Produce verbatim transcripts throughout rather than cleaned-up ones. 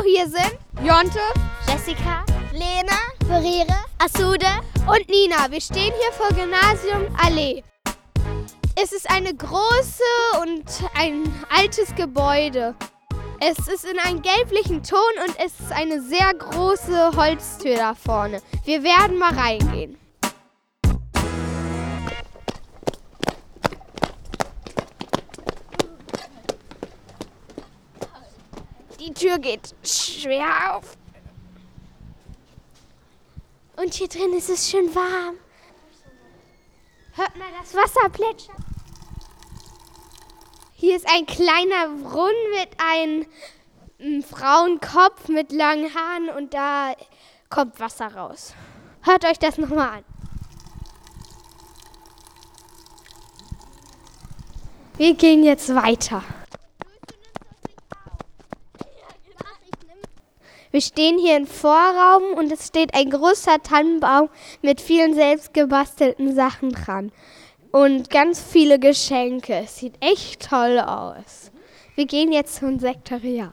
hier sind Jonte, Jessica, Lena, Verire, Asude und Nina. Wir stehen hier vor Gymnasium Allee. Es ist eine große und ein altes Gebäude. Es ist in einem gelblichen Ton und es ist eine sehr große Holztür da vorne. Wir werden mal reingehen. Die Tür geht schwer auf. Und hier drin ist es schön warm. Hört mal das Wasser plätschern. Hier ist ein kleiner Brunnen mit einem, einem Frauenkopf mit langen Haaren und da kommt Wasser raus. Hört euch das nochmal an. Wir gehen jetzt weiter. Wir stehen hier im Vorraum und es steht ein großer Tannenbaum mit vielen selbstgebastelten Sachen dran. Und ganz viele Geschenke. Es sieht echt toll aus. Wir gehen jetzt zum Sekretariat.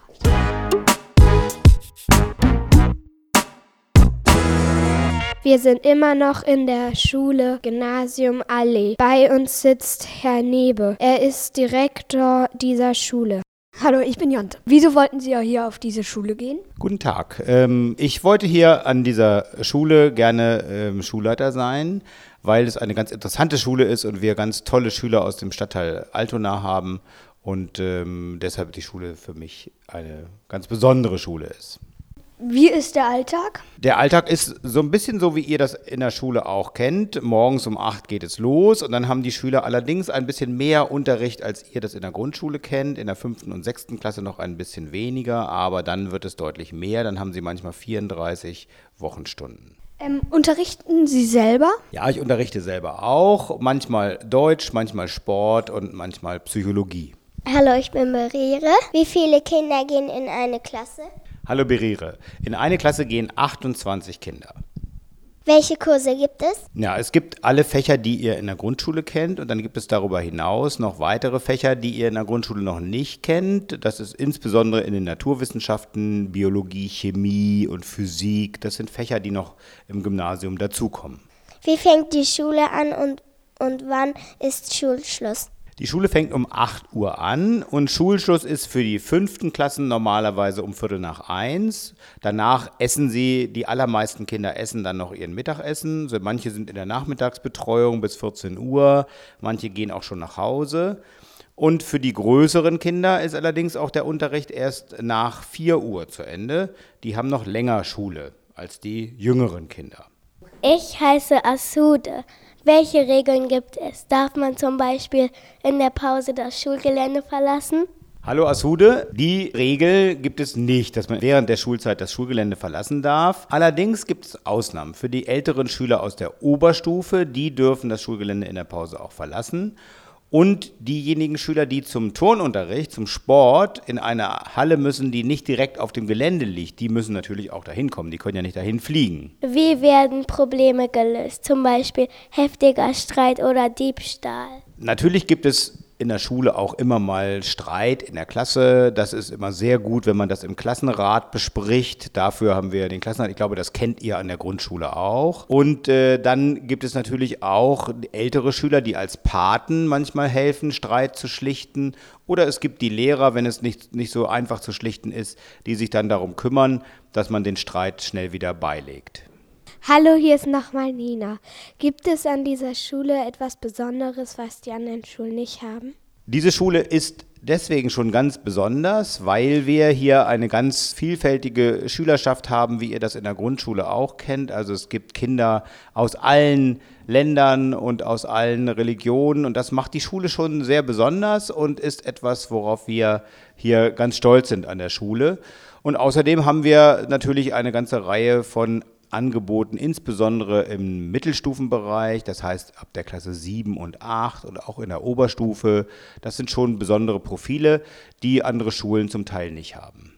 Wir sind immer noch in der Schule Gymnasium Allee. Bei uns sitzt Herr Nebe. Er ist Direktor dieser Schule. Hallo, ich bin Jonte. Wieso wollten Sie ja hier auf diese Schule gehen? Guten Tag. Ähm, ich wollte hier an dieser Schule gerne ähm, Schulleiter sein, weil es eine ganz interessante Schule ist und wir ganz tolle Schüler aus dem Stadtteil Altona haben und ähm, deshalb die Schule für mich eine ganz besondere Schule ist. Wie ist der Alltag? Der Alltag ist so ein bisschen so, wie ihr das in der Schule auch kennt. Morgens um acht geht es los und dann haben die Schüler allerdings ein bisschen mehr Unterricht, als ihr das in der Grundschule kennt. In der fünften und sechsten Klasse noch ein bisschen weniger, aber dann wird es deutlich mehr. Dann haben sie manchmal vierunddreißig Wochenstunden. Ähm, unterrichten Sie selber? Ja, ich unterrichte selber auch. Manchmal Deutsch, manchmal Sport und manchmal Psychologie. Hallo, ich bin Verire. Wie viele Kinder gehen in eine Klasse? Hallo Berire. In eine Klasse gehen achtundzwanzig Kinder. Welche Kurse gibt es? Ja, es gibt alle Fächer, die ihr in der Grundschule kennt und dann gibt es darüber hinaus noch weitere Fächer, die ihr in der Grundschule noch nicht kennt. Das ist insbesondere in den Naturwissenschaften, Biologie, Chemie und Physik. Das sind Fächer, die noch im Gymnasium dazukommen. Wie fängt die Schule an und, und wann ist Schulschluss? Die Schule fängt um acht Uhr an und Schulschluss ist für die fünften Klassen normalerweise um Viertel nach eins. Danach essen sie, die allermeisten Kinder essen dann noch ihren Mittagessen. So, manche sind in der Nachmittagsbetreuung bis vierzehn Uhr, manche gehen auch schon nach Hause. Und für die größeren Kinder ist allerdings auch der Unterricht erst nach vier Uhr zu Ende. Die haben noch länger Schule als die jüngeren Kinder. Ich heiße Asude. Welche Regeln gibt es? Darf man zum Beispiel in der Pause das Schulgelände verlassen? Hallo Asude, die Regel gibt es nicht, dass man während der Schulzeit das Schulgelände verlassen darf. Allerdings gibt es Ausnahmen. Für die älteren Schüler aus der Oberstufe, die dürfen das Schulgelände in der Pause auch verlassen. Und diejenigen Schüler, die zum Turnunterricht, zum Sport in einer Halle müssen, die nicht direkt auf dem Gelände liegt, die müssen natürlich auch dahin kommen. Die können ja nicht dahin fliegen. Wie werden Probleme gelöst? Zum Beispiel heftiger Streit oder Diebstahl? Natürlich gibt es in der Schule auch immer mal Streit in der Klasse. Das ist immer sehr gut, wenn man das im Klassenrat bespricht. Dafür haben wir den Klassenrat. Ich glaube, das kennt ihr an der Grundschule auch. Und äh, dann gibt es natürlich auch ältere Schüler, die als Paten manchmal helfen, Streit zu schlichten. Oder es gibt die Lehrer, wenn es nicht, nicht so einfach zu schlichten ist, die sich dann darum kümmern, dass man den Streit schnell wieder beilegt. Hallo, hier ist nochmal Nina. Gibt es an dieser Schule etwas Besonderes, was die anderen Schulen nicht haben? Diese Schule ist deswegen schon ganz besonders, weil wir hier eine ganz vielfältige Schülerschaft haben, wie ihr das in der Grundschule auch kennt. Also es gibt Kinder aus allen Ländern und aus allen Religionen und das macht die Schule schon sehr besonders und ist etwas, worauf wir hier ganz stolz sind an der Schule. Und außerdem haben wir natürlich eine ganze Reihe von Angeboten, insbesondere im Mittelstufenbereich, das heißt ab der Klasse sieben und acht und auch in der Oberstufe. Das sind schon besondere Profile, die andere Schulen zum Teil nicht haben.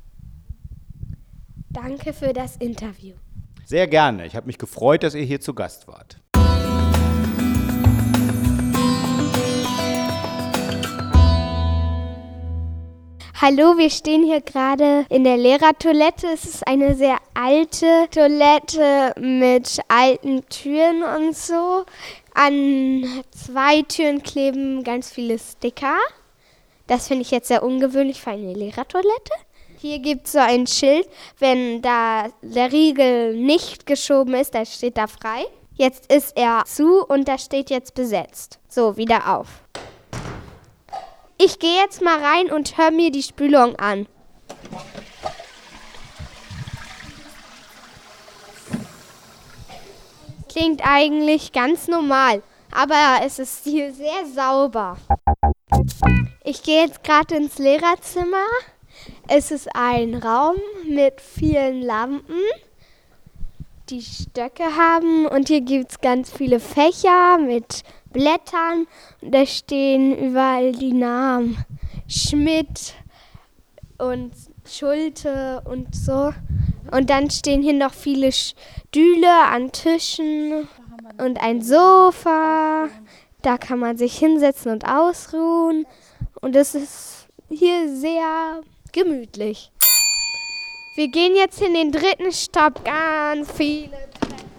Danke für das Interview. Sehr gerne. Ich habe mich gefreut, dass ihr hier zu Gast wart. Hallo, wir stehen hier gerade in der Lehrertoilette. Es ist eine sehr alte Toilette mit alten Türen und so. An zwei Türen kleben ganz viele Sticker. Das finde ich jetzt sehr ungewöhnlich für eine Lehrertoilette. Hier gibt es so ein Schild, wenn da der Riegel nicht geschoben ist, dann steht da frei. Jetzt ist er zu und da steht jetzt besetzt. So, wieder auf. Ich gehe jetzt mal rein und höre mir die Spülung an. Klingt eigentlich ganz normal, aber es ist hier sehr sauber. Ich gehe jetzt gerade ins Lehrerzimmer. Es ist ein Raum mit vielen Lampen, die Stöcke haben. Und hier gibt es ganz viele Fächer mit Blättern. Und da stehen überall die Namen Schmidt und Schulte und so. Und dann stehen hier noch viele Stühle an Tischen und ein Sofa. Da kann man sich hinsetzen und ausruhen. Und es ist hier sehr gemütlich. Wir gehen jetzt in den dritten Stock, ganz viele Treppen.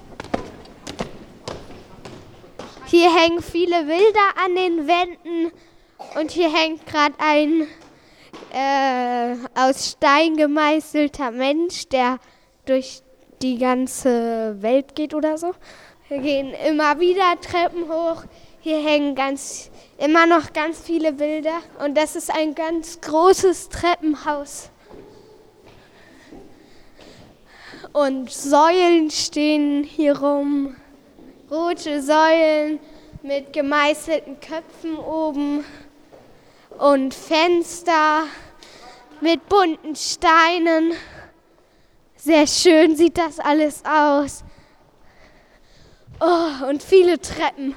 Hier hängen viele Bilder an den Wänden und hier hängt gerade ein äh, aus Stein gemeißelter Mensch, der durch die ganze Welt geht oder so. Wir gehen immer wieder Treppen hoch. Hier hängen ganz, immer noch ganz viele Bilder und das ist ein ganz großes Treppenhaus. Und Säulen stehen hier rum, rote Säulen mit gemeißelten Köpfen oben und Fenster mit bunten Steinen. Sehr schön sieht das alles aus. Oh, und viele Treppen.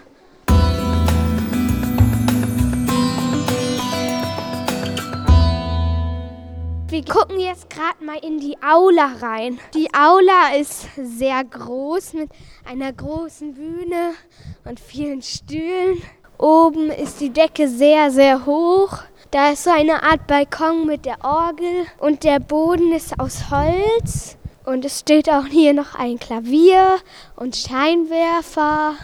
Wir gucken jetzt gerade mal in die Aula rein. Die Aula ist sehr groß mit einer großen Bühne und vielen Stühlen. Oben ist die Decke sehr, sehr hoch. Da ist so eine Art Balkon mit der Orgel und der Boden ist aus Holz. Und es steht auch hier noch ein Klavier und Scheinwerfer.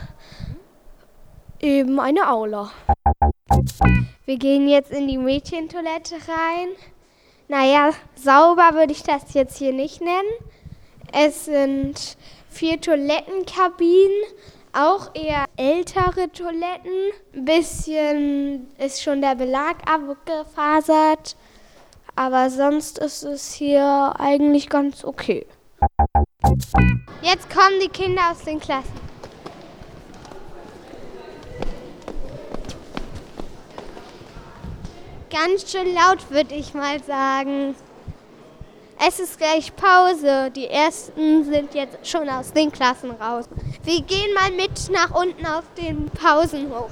Eben eine Aula. Wir gehen jetzt in die Mädchentoilette rein. Naja, sauber würde ich das jetzt hier nicht nennen. Es sind vier Toilettenkabinen, auch eher ältere Toiletten. Ein bisschen ist schon der Belag abgefasert, aber sonst ist es hier eigentlich ganz okay. Jetzt kommen die Kinder aus den Klassen. Ganz schön laut, würde ich mal sagen. Es ist gleich Pause. Die ersten sind jetzt schon aus den Klassen raus. Wir gehen mal mit nach unten auf den Pausenhof.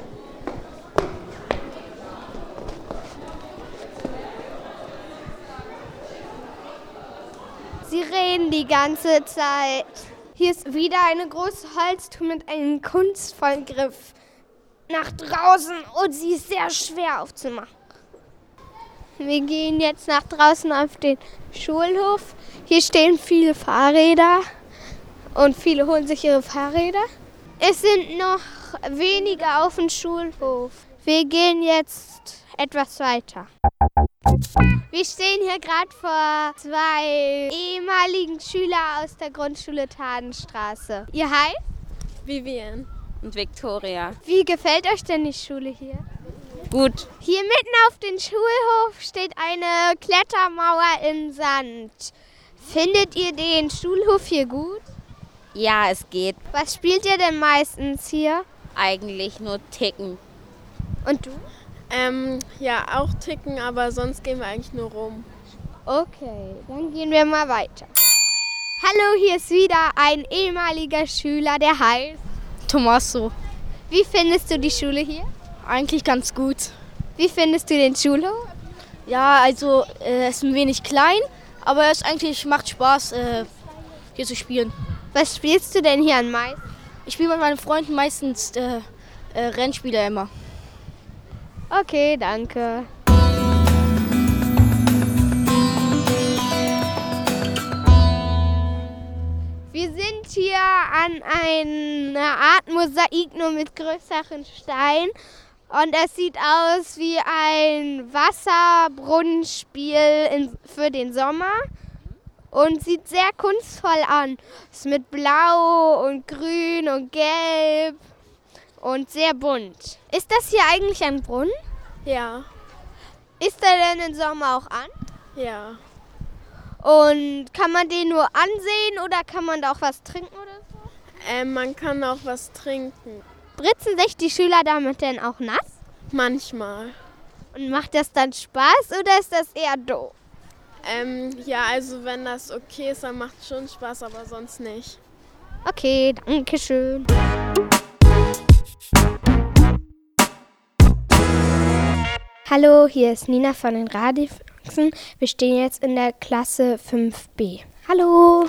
Sie reden die ganze Zeit. Hier ist wieder eine große Holztür mit einem kunstvollen Griff nach draußen und sie ist sehr schwer aufzumachen. Wir gehen jetzt nach draußen auf den Schulhof. Hier stehen viele Fahrräder und viele holen sich ihre Fahrräder. Es sind noch wenige auf dem Schulhof. Wir gehen jetzt etwas weiter. Wir stehen hier gerade vor zwei ehemaligen Schülern aus der Grundschule Tadenstraße. Ihr heißt? Vivian und Victoria. Wie gefällt euch denn die Schule hier? Gut. Hier mitten auf dem Schulhof steht eine Klettermauer in Sand. Findet ihr den Schulhof hier gut? Ja, es geht. Was spielt ihr denn meistens hier? Eigentlich nur Ticken. Und du? Ähm, ja, auch Ticken, aber sonst gehen wir eigentlich nur rum. Okay, dann gehen wir mal weiter. Hallo, hier ist wieder ein ehemaliger Schüler, der heißt Tommaso. Wie findest du die Schule hier? Eigentlich ganz gut. Wie findest du den Schulhof? Ja, also äh, es ist ein wenig klein, aber es eigentlich macht Spaß, äh, hier zu spielen. Was spielst du denn hier am meisten? Ich spiele mit meinen Freunden meistens äh, äh, Rennspiele immer. Okay, danke. hier an eine Art Mosaik, nur mit größeren Steinen. Und es sieht aus wie ein Wasserbrunnenspiel in, für den Sommer. Und sieht sehr kunstvoll an. Es ist mit Blau und Grün und Gelb und sehr bunt. Ist das hier eigentlich ein Brunnen? Ja, Ist der denn im Sommer auch an? ja. Und kann man den nur ansehen oder kann man da auch was trinken oder so? Ähm, man kann auch was trinken. Spritzen sich die Schüler damit denn auch nass? Manchmal. Und macht das dann Spaß oder ist das eher doof? Ähm, ja, also wenn das okay ist, dann macht es schon Spaß, aber sonst nicht. Okay, danke schön. Hallo, hier ist Nina von den Radiofüchsen. Wir stehen jetzt in der Klasse fünf b. Hallo.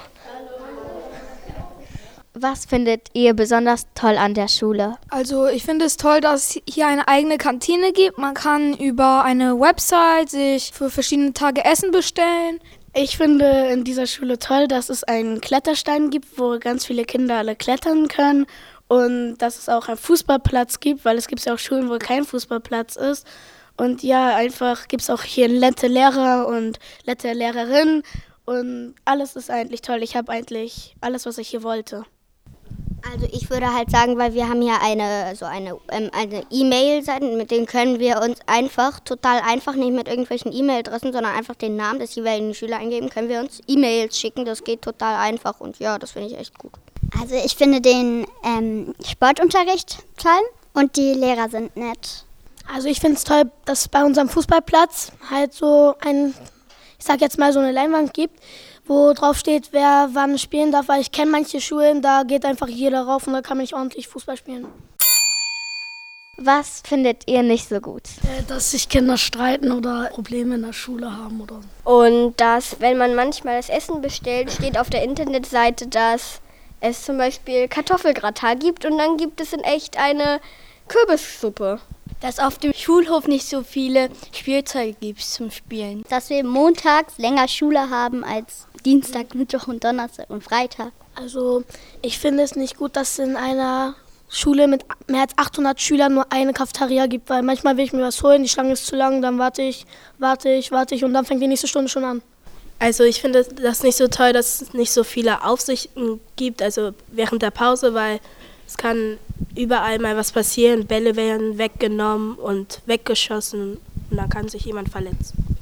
Was findet ihr besonders toll an der Schule? Also ich finde es toll, dass es hier eine eigene Kantine gibt. Man kann über eine Website sich für verschiedene Tage Essen bestellen. Ich finde in dieser Schule toll, dass es einen Kletterstein gibt, wo ganz viele Kinder alle klettern können. Und dass es auch einen Fußballplatz gibt, weil es gibt ja auch Schulen, wo kein Fußballplatz ist. Und ja, einfach gibt es auch hier nette Lehrer und nette Lehrerinnen. Und alles ist eigentlich toll. Ich habe eigentlich alles, was ich hier wollte. Also ich würde halt sagen, weil wir haben hier eine so eine ähm, eine E-Mail-Seite, mit denen können wir uns einfach, total einfach, nicht mit irgendwelchen E-Mail-Adressen, sondern einfach den Namen des jeweiligen Schülers eingeben, können wir uns E-Mails schicken. Das geht total einfach und ja, das finde ich echt gut. Also ich finde den ähm, Sportunterricht toll und die Lehrer sind nett. Also ich finde es toll, dass es bei unserem Fußballplatz halt so ein, ich sag jetzt mal so eine Leinwand gibt, wo drauf steht, wer wann spielen darf, weil ich kenne manche Schulen, da geht einfach jeder rauf und da kann man nicht ordentlich Fußball spielen. Was findet ihr nicht so gut? Dass sich Kinder streiten oder Probleme in der Schule haben oder. Und dass, wenn man manchmal das Essen bestellt, steht auf der Internetseite, dass es zum Beispiel Kartoffelgratin gibt und dann gibt es in echt eine Kürbissuppe. Dass auf dem Schulhof nicht so viele Spielzeuge gibt zum Spielen. Dass wir montags länger Schule haben als Dienstag, Mittwoch und Donnerstag und Freitag. Also ich finde es nicht gut, dass es in einer Schule mit mehr als achthundert Schülern nur eine Cafeteria gibt, weil manchmal will ich mir was holen, die Schlange ist zu lang, dann warte ich, warte ich, warte ich und dann fängt die nächste Stunde schon an. Also ich finde das nicht so toll, dass es nicht so viele Aufsichten gibt, also während der Pause, weil es kann überall mal was passieren, Bälle werden weggenommen und weggeschossen und dann kann sich jemand verletzen.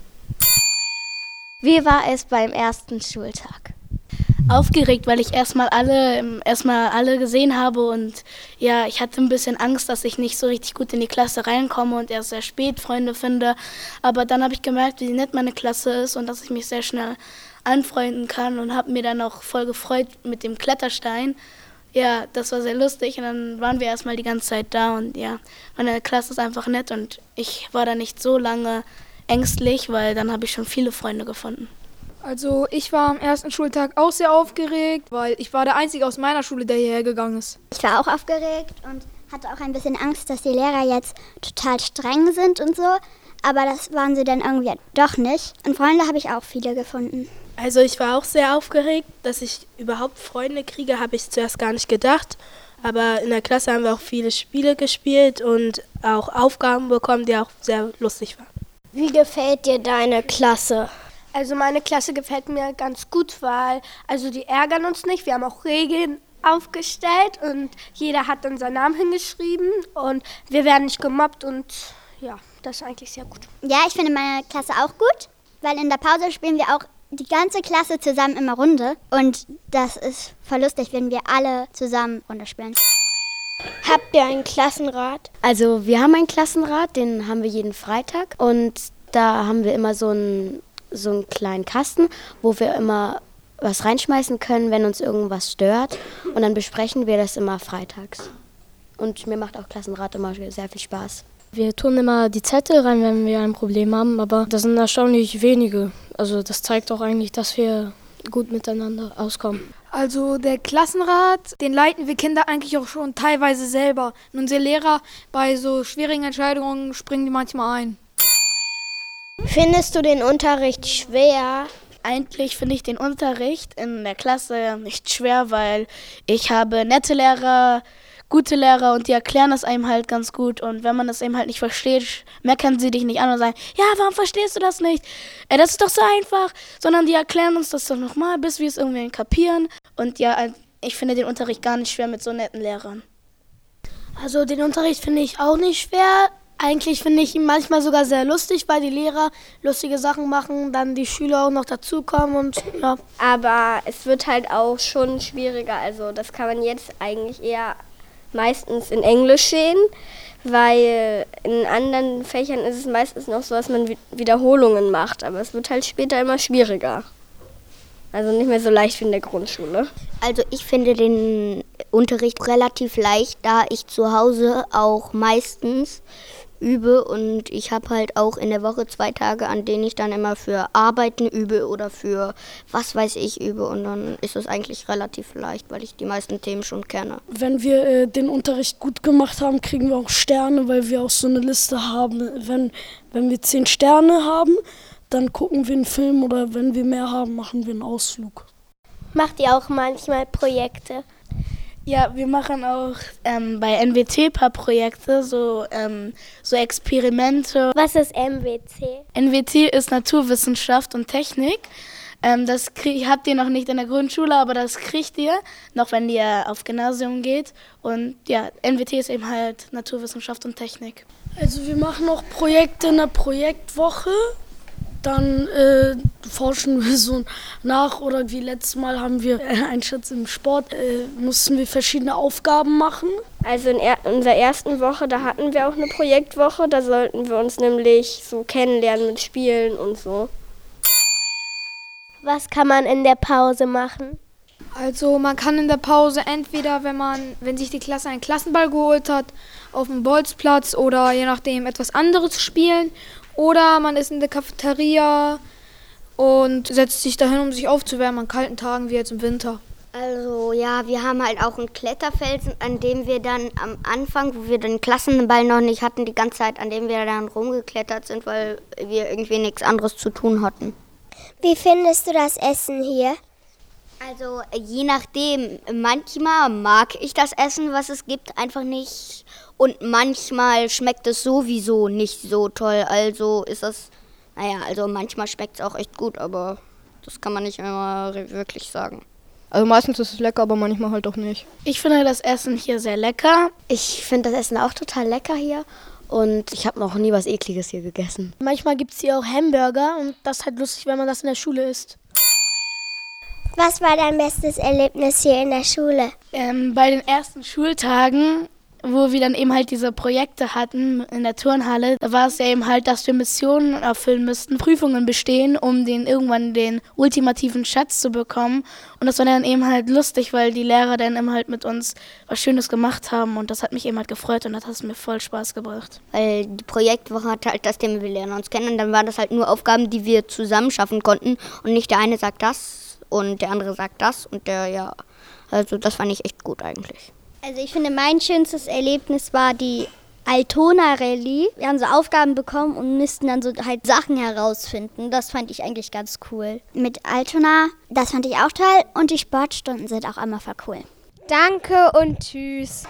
Wie war es beim ersten Schultag? Aufgeregt, weil ich erstmal alle, erstmal alle gesehen habe und ja, ich hatte ein bisschen Angst, dass ich nicht so richtig gut in die Klasse reinkomme und erst sehr spät Freunde finde. Aber dann habe ich gemerkt, wie nett meine Klasse ist und dass ich mich sehr schnell anfreunden kann und habe mir dann auch voll gefreut mit dem Kletterstein. Ja, das war sehr lustig und dann waren wir erstmal die ganze Zeit da und ja, meine Klasse ist einfach nett und ich war da nicht so lange ängstlich, weil dann habe ich schon viele Freunde gefunden. Also ich war am ersten Schultag auch sehr aufgeregt, weil ich war der Einzige aus meiner Schule, der hierher gegangen ist. Ich war auch aufgeregt und hatte auch ein bisschen Angst, dass die Lehrer jetzt total streng sind und so. Aber das waren sie dann irgendwie doch nicht. Und Freunde habe ich auch viele gefunden. Also ich war auch sehr aufgeregt, dass ich überhaupt Freunde kriege, habe ich zuerst gar nicht gedacht. Aber in der Klasse haben wir auch viele Spiele gespielt und auch Aufgaben bekommen, die auch sehr lustig waren. Wie gefällt dir deine Klasse? Also meine Klasse gefällt mir ganz gut, weil also die ärgern uns nicht. Wir haben auch Regeln aufgestellt und jeder hat dann seinen Namen hingeschrieben und wir werden nicht gemobbt und ja, das ist eigentlich sehr gut. Ja, ich finde meine Klasse auch gut, weil in der Pause spielen wir auch die ganze Klasse zusammen immer Runde und das ist voll lustig, wenn wir alle zusammen Runde spielen. Habt ihr einen Klassenrat? Also wir haben einen Klassenrat, den haben wir jeden Freitag und da haben wir immer so einen, so einen kleinen Kasten, wo wir immer was reinschmeißen können, wenn uns irgendwas stört und dann besprechen wir das immer freitags. Und mir macht auch Klassenrat immer sehr viel Spaß. Wir tun immer die Zettel rein, wenn wir ein Problem haben, aber das sind erstaunlich wenige. Also das zeigt auch eigentlich, dass wir gut miteinander auskommen. Also der Klassenrat, den leiten wir Kinder eigentlich auch schon teilweise selber. Und unsere Lehrer bei so schwierigen Entscheidungen springen die manchmal ein. Findest du den Unterricht schwer? Eigentlich finde ich den Unterricht in der Klasse nicht schwer, weil ich habe nette Lehrer, gute Lehrer und die erklären das einem halt ganz gut. Und wenn man das eben halt nicht versteht, meckern sie dich nicht an und sagen, ja, warum verstehst du das nicht? Ey, das ist doch so einfach. Sondern die erklären uns das doch nochmal, bis wir es irgendwie kapieren. Und ja, ich finde den Unterricht gar nicht schwer mit so netten Lehrern. Also den Unterricht finde ich auch nicht schwer. Eigentlich finde ich ihn manchmal sogar sehr lustig, weil die Lehrer lustige Sachen machen, dann die Schüler auch noch dazukommen und ja. Aber es wird halt auch schon schwieriger. Also das kann man jetzt eigentlich eher meistens in Englisch sehen, weil in anderen Fächern ist es meistens noch so, dass man Wiederholungen macht. Aber es wird halt später immer schwieriger. Also nicht mehr so leicht wie in der Grundschule. Also ich finde den Unterricht relativ leicht, da ich zu Hause auch meistens übe und ich habe halt auch in der Woche zwei Tage, an denen ich dann immer für Arbeiten übe oder für was weiß ich übe und dann ist es eigentlich relativ leicht, weil ich die meisten Themen schon kenne. Wenn wir äh, den Unterricht gut gemacht haben, kriegen wir auch Sterne, weil wir auch so eine Liste haben. Wenn, wenn wir zehn Sterne haben, dann gucken wir einen Film oder wenn wir mehr haben, machen wir einen Ausflug. Macht ihr auch manchmal Projekte? Ja, wir machen auch ähm, bei N W T ein paar Projekte, so, ähm, so Experimente. Was ist N W T? N W T ist Naturwissenschaft und Technik. Ähm, das krieg, habt ihr noch nicht in der Grundschule, aber das kriegt ihr noch, wenn ihr auf Gymnasium geht. Und ja, N W T ist eben halt Naturwissenschaft und Technik. Also wir machen auch Projekte in der Projektwoche. Dann äh, forschen wir so nach oder wie letztes Mal haben wir äh, einen Schatz im Sport, äh, mussten wir verschiedene Aufgaben machen. Also in er- unserer ersten Woche, da hatten wir auch eine Projektwoche, da sollten wir uns nämlich so kennenlernen mit Spielen und so. Was kann man in der Pause machen? Also man kann in der Pause entweder, wenn man, wenn sich die Klasse einen Klassenball geholt hat, auf dem Bolzplatz oder je nachdem etwas anderes spielen. Oder man ist in der Cafeteria und setzt sich dahin, um sich aufzuwärmen an kalten Tagen wie jetzt im Winter. Also ja, wir haben halt auch einen Kletterfelsen, an dem wir dann am Anfang, wo wir den Klassenball noch nicht hatten, die ganze Zeit, an dem wir dann rumgeklettert sind, weil wir irgendwie nichts anderes zu tun hatten. Wie findest du das Essen hier? Also je nachdem, manchmal mag ich das Essen, was es gibt, einfach nicht. Und manchmal schmeckt es sowieso nicht so toll. Also ist das, naja, also manchmal schmeckt es auch echt gut, aber das kann man nicht immer wirklich sagen. Also meistens ist es lecker, aber manchmal halt auch nicht. Ich finde das Essen hier sehr lecker. Ich finde das Essen auch total lecker hier. Und ich habe noch nie was Ekliges hier gegessen. Manchmal gibt es hier auch Hamburger und das ist halt lustig, wenn man das in der Schule isst. Was war dein bestes Erlebnis hier in der Schule? Ähm, bei den ersten Schultagen, wo wir dann eben halt diese Projekte hatten in der Turnhalle, da war es ja eben halt, dass wir Missionen erfüllen müssten, Prüfungen bestehen, um den irgendwann den ultimativen Schatz zu bekommen. Und das war dann eben halt lustig, weil die Lehrer dann eben halt mit uns was Schönes gemacht haben und das hat mich eben halt gefreut und das hat mir voll Spaß gebracht. Weil die Projektwoche hat halt das Thema, wir lernen uns kennen und dann waren das halt nur Aufgaben, die wir zusammen schaffen konnten und nicht der eine sagt das und der andere sagt das und der, ja, also das fand ich echt gut eigentlich. Also ich finde, mein schönstes Erlebnis war die Altona Rallye. Wir haben so Aufgaben bekommen und mussten dann so halt Sachen herausfinden. Das fand ich eigentlich ganz cool. Mit Altona, das fand ich auch toll und die Sportstunden sind auch immer voll cool. Danke und tschüss.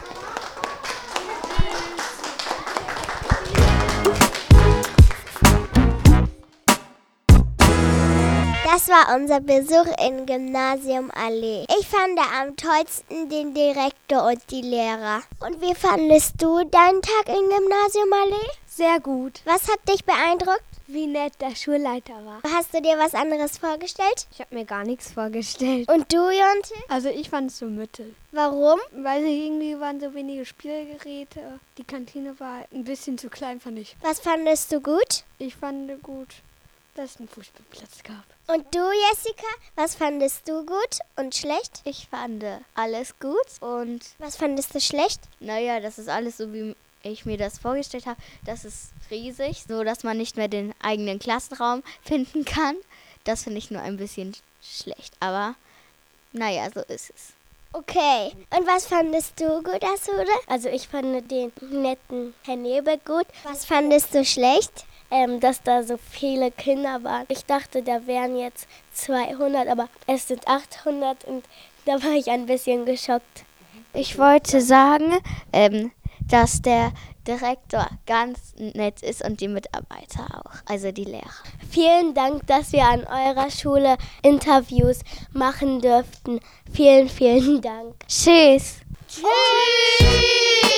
Das war unser Besuch im Gymnasium Allee. Ich fand am tollsten den Direktor und die Lehrer. Und wie fandest du deinen Tag im Gymnasium Allee? Sehr gut. Was hat dich beeindruckt? Wie nett der Schulleiter war. Hast du dir was anderes vorgestellt? Ich habe mir gar nichts vorgestellt. Und du, Jonte? Also ich fand es so mittel. Warum? Weil irgendwie waren so wenige Spielgeräte. Die Kantine war ein bisschen zu klein, fand ich. Was fandest du gut? Ich fand gut, dass es einen Fußballplatz gab. Und du, Jessica, was fandest du gut und schlecht? Ich fand alles gut und... Was fandest du schlecht? Naja, das ist alles so, wie ich mir das vorgestellt habe. Das ist riesig, so dass man nicht mehr den eigenen Klassenraum finden kann. Das finde ich nur ein bisschen schlecht, aber naja, so ist es. Okay, und was fandest du gut, Asude? Also ich fand den netten Herr Nebel gut. Was fandest du schlecht? ähm, dass da so viele Kinder waren. Ich dachte, da wären jetzt zweihundert, aber es sind achthundert und da war ich ein bisschen geschockt. Ich wollte sagen, ähm, dass der Direktor ganz nett ist und die Mitarbeiter auch, also die Lehrer. Vielen Dank, dass wir an eurer Schule Interviews machen durften. Vielen, vielen Dank. Tschüss. Tschüss.